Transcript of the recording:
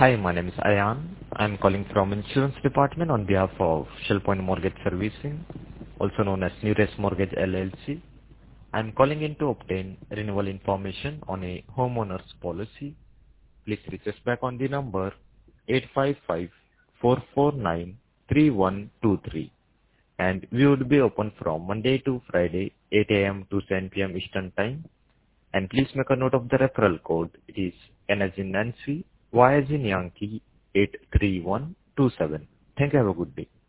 Hi, my name is Ayan. I'm calling from insurance department on behalf of Shellpoint Mortgage Servicing, also known as Newrest Mortgage LLC. I'm calling in to obtain renewal information on a homeowner's policy. Please reach us back on the number 855-449-3123. And we would be open from Monday to Friday, 8 a.m. to 10 p.m. Eastern Time. And please make a note of the referral code. It is N as in Nancy, Y as in Yankee, 83127. Thank you. Have a good day.